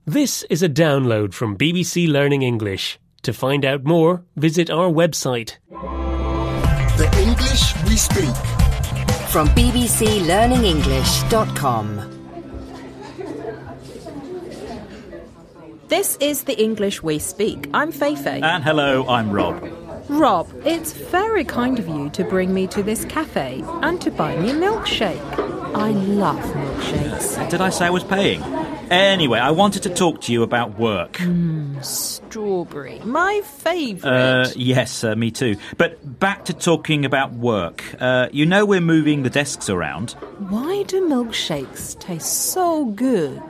This is a download from BBC Learning English. To find out more, visit our website. The English we speak. From bbclearningenglish.com. This is the English we speak. I'm Feifei. And hello, I'm Rob. Rob, it's very kind of you to bring me to this cafe and to buy me a milkshake. I love milkshakes. Did I say I was paying? Anyway, I wanted to talk to you about work. Strawberry, my favourite. Yes, me too. But back to talking about work. You know we're moving the desks around. Why do milkshakes taste so good?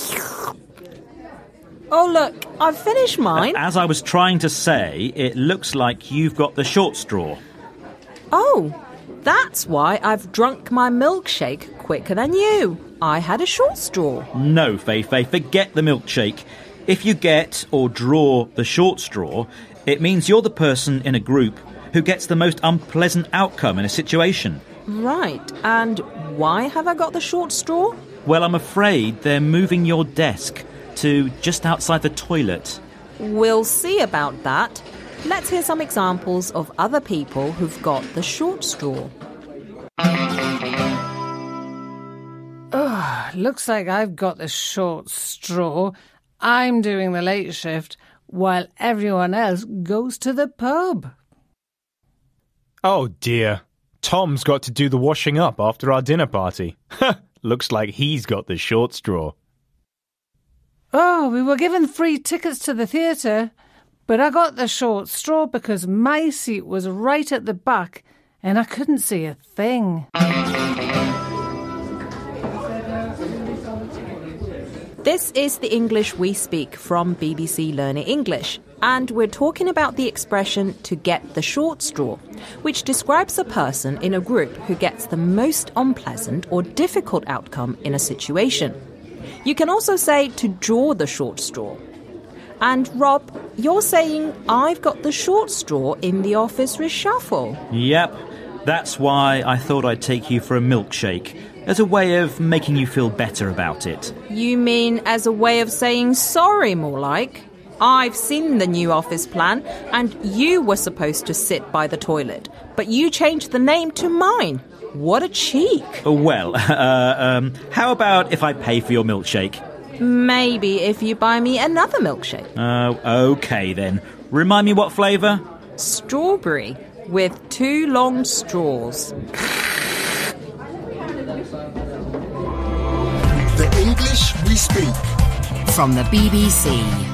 Oh, look, I've finished mine. As I was trying to say, it looks like you've got the short straw. Oh, that's why I've drunk my milkshake quicker than you. I had a short straw. No, Feifei, forget the milkshake. If you get or draw the short straw, it means you're the person in a group who gets the most unpleasant outcome in a situation. Right, and why have I got the short straw? Well, I'm afraid they're moving your desk to just outside the toilet. We'll see about that. Let's hear some examples of other people who've got the short straw. Looks like I've got the short straw. I'm doing the late shift while everyone else goes to the pub. Oh dear. Tom's got to do the washing up after our dinner party. Looks like he's got the short straw. Oh, we were given free tickets to the theatre, but I got the short straw because my seat was right at the back and I couldn't see a thing. This is the English we speak from BBC Learning English, and we're talking about the expression to get the short straw, which describes a person in a group who gets the most unpleasant or difficult outcome in a situation. You can also say to draw the short straw. And Rob, you're saying I've got the short straw in the office reshuffle. Yep, that's why I thought I'd take you for a milkshake, as a way of making you feel better about it. You mean as a way of saying sorry, more like? I've seen the new office plan, and you were supposed to sit by the toilet, but you changed the name to mine. What a cheek. Well, how about if I pay for your milkshake? Maybe if you buy me another milkshake. OK then. Remind me what flavour? Strawberry, with 2 long straws. The English we speak. From the BBC.